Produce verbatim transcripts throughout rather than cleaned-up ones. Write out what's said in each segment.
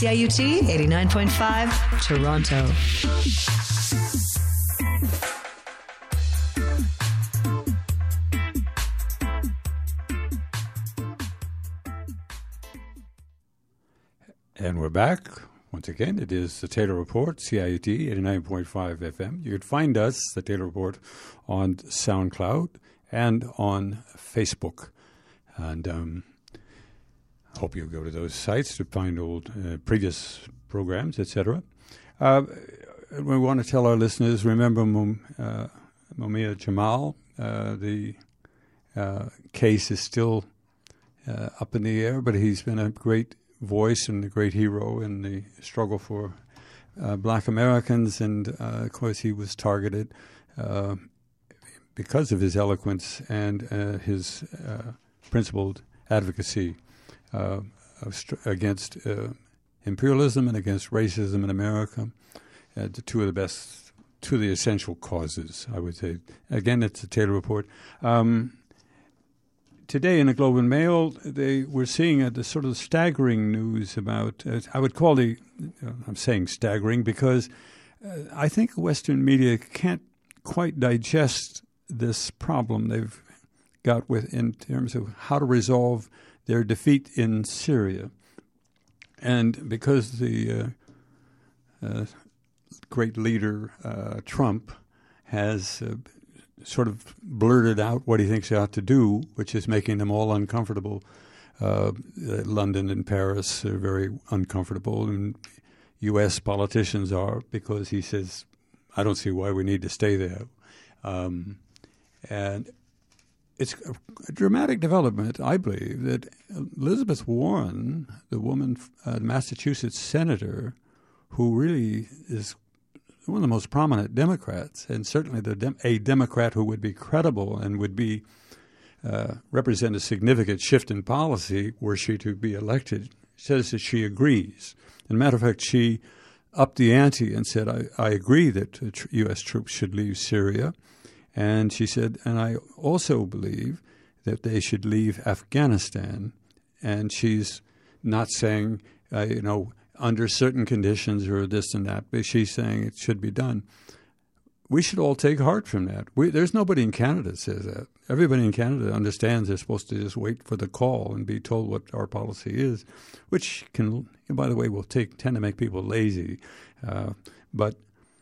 C I U T eighty-nine point five, Toronto. And we're back. Once again, it is the Taylor Report, C I U T eighty-nine point five F M. You can find us, the Taylor Report, on SoundCloud and on Facebook. And um, I hope you'll go to those sites to find old uh, previous programs, et cetera. Uh, we want to tell our listeners, remember Mum, uh, Mumia Jamal. Uh, the uh, case is still uh, up in the air, but he's been a great voice and a great hero in the struggle for uh, black Americans. And, uh, of course, he was targeted uh, because of his eloquence and uh, his uh, principled advocacy uh, of st- against uh, imperialism and against racism in America. Uh, the two of the best, two of the essential causes, I would say. Again, it's the Taylor Report. Um, Today in the Globe and Mail, they were seeing uh, the sort of staggering news about, uh, I would call the, uh, I'm saying staggering because uh, I think Western media can't quite digest this problem they've got with in terms of how to resolve their defeat in Syria. And because the uh, uh, great leader, uh, Trump, has uh, sort of blurted out what he thinks he ought to do, which is making them all uncomfortable. Uh, London and Paris are very uncomfortable, and U S politicians are, because he says, I don't see why we need to stay there. Um, and it's a, a dramatic development, I believe, that Elizabeth Warren, the woman, uh, Massachusetts senator, who really is one of the most prominent Democrats, and certainly the dem- a Democrat who would be credible and would be uh, represent a significant shift in policy were she to be elected, says that she agrees. As a matter of fact, she upped the ante and said, I, I agree that uh, tr- U S troops should leave Syria. And she said, and I also believe that they should leave Afghanistan. And she's not saying, uh, you know, under certain conditions or this and that, but she's saying it should be done. We should all take heart from that. We, there's nobody in Canada that says that. Everybody in Canada understands they're supposed to just wait for the call and be told what our policy is, which can, by the way, will take tend to make people lazy. Uh, but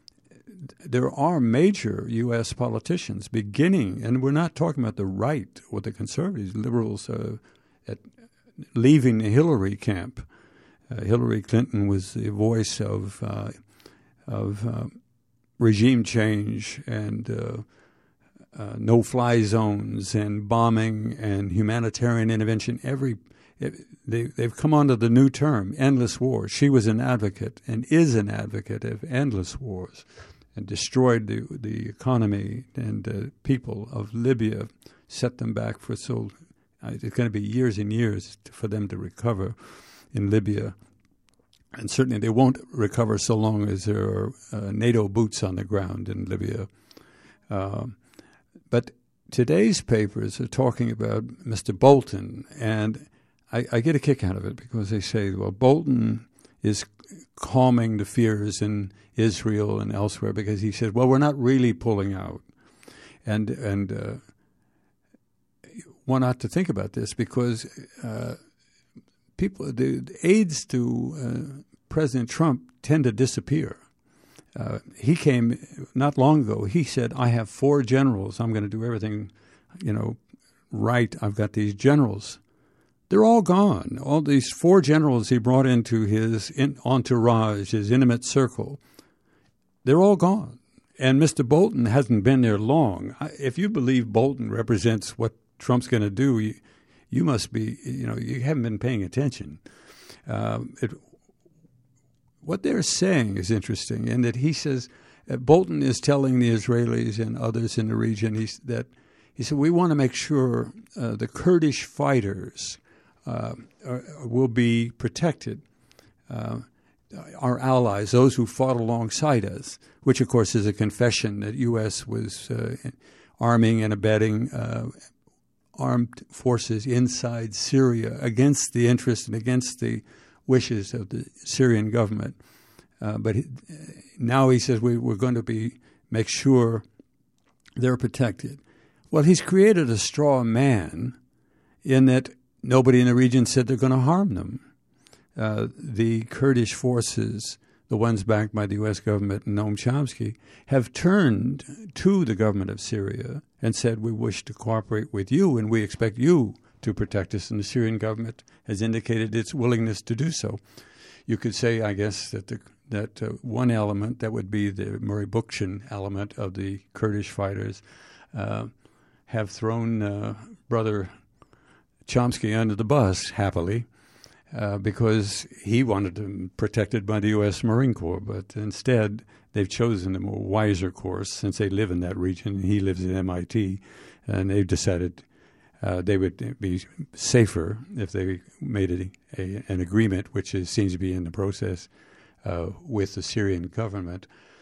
there are major U S politicians beginning, and we're not talking about the right or the conservatives, liberals uh, at leaving the Hillary camp. Uh, Hillary Clinton was the voice of uh, of uh, regime change and uh, uh, no-fly zones and bombing and humanitarian intervention. Every it, they they've come onto the new term, endless wars. She was an advocate and is an advocate of endless wars, and destroyed the the economy and uh, people of Libya, set them back for so. Uh, it's going to be years and years for them to recover in Libya. And certainly they won't recover so long as there are uh, NATO boots on the ground in Libya. Uh, but today's papers are talking about Mister Bolton, and I, I get a kick out of it because they say, well, Bolton is calming the fears in Israel and elsewhere because he said, well, we're not really pulling out. And, and uh, one ought to think about this because uh, people, the, the aides to uh, President Trump tend to disappear. Uh, he came not long ago. He said, I have four generals. I'm going to do everything, you know, right. I've got these generals. They're all gone. All these four generals he brought into his in, entourage, his intimate circle, they're all gone. And Mister Bolton hasn't been there long. If you believe Bolton represents what Trump's going to do, you, you must be, you know, you haven't been paying attention. Uh, it, what they're saying is interesting in that he says, uh, Bolton is telling the Israelis and others in the region he's, that he said, we want to make sure uh, the Kurdish fighters uh, are, will be protected. Uh, our allies, those who fought alongside us, which, of course, is a confession that U S was uh, arming and abetting uh, armed forces inside Syria against the interest and against the wishes of the Syrian government. Uh, but he, now he says we, we're going to be make sure they're protected. Well, he's created a straw man in that nobody in the region said they're going to harm them. Uh, the Kurdish forces, the ones backed by the U S government and Noam Chomsky, have turned to the government of Syria and said, we wish to cooperate with you and we expect you to protect us. And the Syrian government has indicated its willingness to do so. You could say, I guess, that the, that uh, one element, that would be the Murray Bookchin element of the Kurdish fighters, uh, have thrown uh, Brother Chomsky under the bus, happily, uh, because he wanted them protected by the U S Marine Corps. But instead, they've chosen a more wiser course since they live in that region. He lives at M I T, and they've decided uh, they would be safer if they made a, a, an agreement, which is, seems to be in the process, uh, with the Syrian government.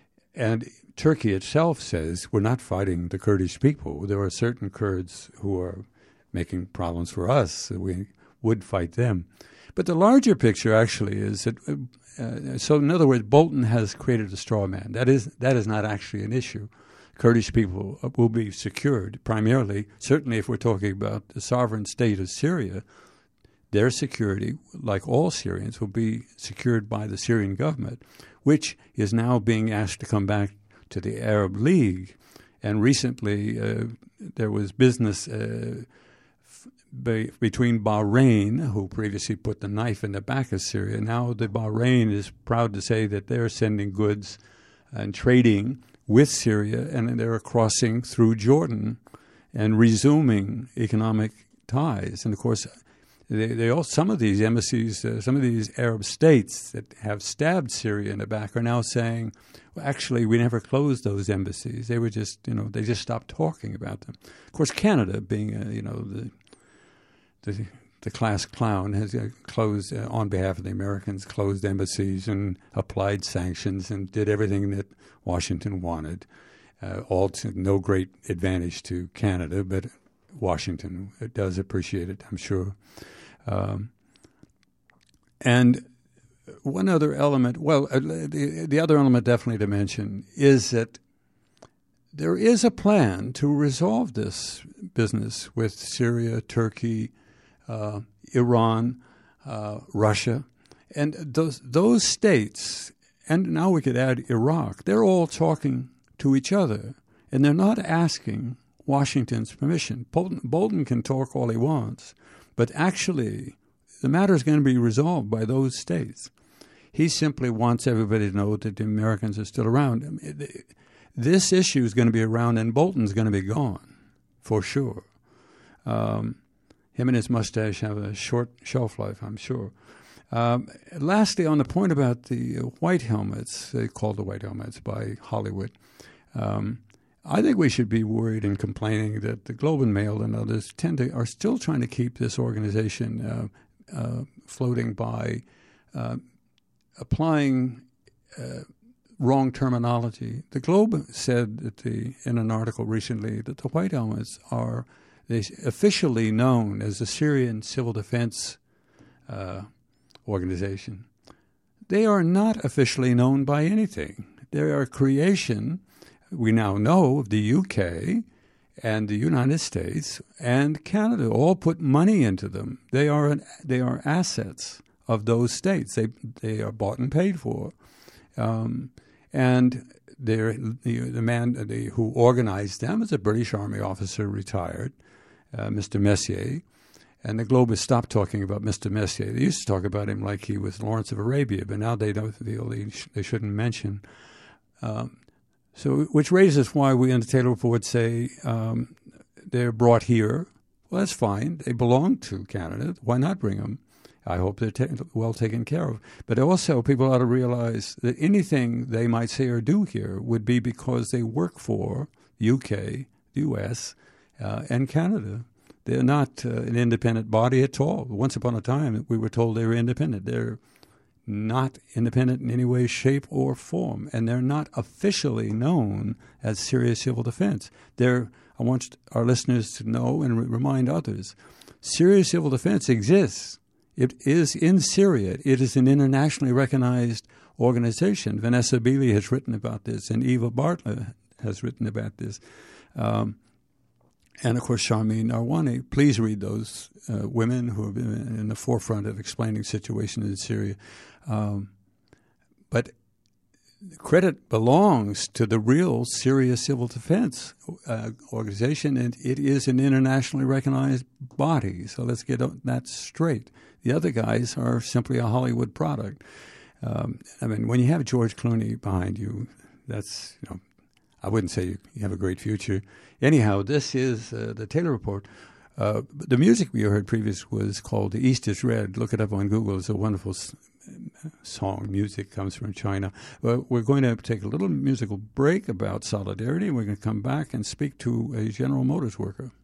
And Turkey itself says, we're not fighting the Kurdish people. There are certain Kurds who are making problems for us. We would fight them. But the larger picture actually is that, uh, so in other words, Bolton has created a straw man. That is, that is not actually an issue. Kurdish people will be secured primarily, certainly if we're talking about the sovereign state of Syria, their security, like all Syrians, will be secured by the Syrian government, which is now being asked to come back to the Arab League. And recently uh, there was business uh, f- be- between Bahrain, who previously put the knife in the back of Syria. Now the Bahrain is proud to say that they're sending goods and trading with Syria, and they're crossing through Jordan and resuming economic ties. And of course, They, they all, some of these embassies, uh, some of these Arab states that have stabbed Syria in the back are now saying, well, actually, we never closed those embassies. They were just, you know, they just stopped talking about them. Of course, Canada, being, uh, you know, the, the the class clown, has uh, closed, uh, on behalf of the Americans, closed embassies and applied sanctions and did everything that Washington wanted, uh, all to no great advantage to Canada, but Washington does appreciate it, I'm sure. Um, and one other element, well, uh, the, the other element definitely to mention is that there is a plan to resolve this business with Syria, Turkey, uh, Iran, uh, Russia. And those, those states, and now we could add Iraq, they're all talking to each other, and they're not asking Washington's permission. Bolton, Bolton can talk all he wants, but actually the matter is going to be resolved by those states. He simply wants everybody to know that the Americans are still around. I mean, this issue is going to be around, and Bolton's going to be gone, for sure. Um, him and his mustache have a short shelf life, I'm sure. Um, lastly, on the point about the white helmets, they called the white helmets by Hollywood, um, I think we should be worried and complaining that the Globe and Mail and others tend to are still trying to keep this organization uh, uh, floating by uh, applying uh, wrong terminology. The Globe said that the, in an article recently that the White Helmets are they officially known as the Syrian Civil Defense uh, Organization. They are not officially known by anything. They are a creation, we now know, of the U K and the United States and Canada all put money into them. They are an, they are assets of those states. They they are bought and paid for, um, and they're, the the man the, who organized them is a British Army officer, retired, uh, Mister Messier. And the Globe has stopped talking about Mister Messier. They used to talk about him like he was Lawrence of Arabia, but now they don't feel they, sh- they shouldn't mention. Um, so, which raises why we in the Taylor Report say um, they're brought here. Well, that's fine. They belong to Canada. Why not bring them? I hope they're ta- well taken care of. But also, people ought to realize that anything they might say or do here would be because they work for the U K, the U S, uh, and Canada. They're not uh, an independent body at all. Once upon a time, we were told they were independent. They're not independent in any way, shape, or form, and they're not officially known as Syria Civil Defense. They're, I want our listeners to know and re- remind others, Syria Civil Defense exists. It is in Syria. It is an internationally recognized organization. Vanessa Beeley has written about this, and Eva Bartlett has written about this. Um, and, of course, Sharmeen Narwani. Please read those uh, women who have been in the forefront of explaining the situation in Syria. Um, but credit belongs to the real Syria Civil Defense uh, Organization, and it is an internationally recognized body. So let's get that straight. The other guys are simply a Hollywood product. Um, I mean, when you have George Clooney behind you, that's, you know, I wouldn't say you have a great future. Anyhow, this is uh, the Taylor Report. Uh, the music we heard previous was called The East is Red. Look it up on Google. It's a wonderful s- song. Music comes from China. Well, we're going to take a little musical break about solidarity. We're going to come back and speak to a General Motors worker.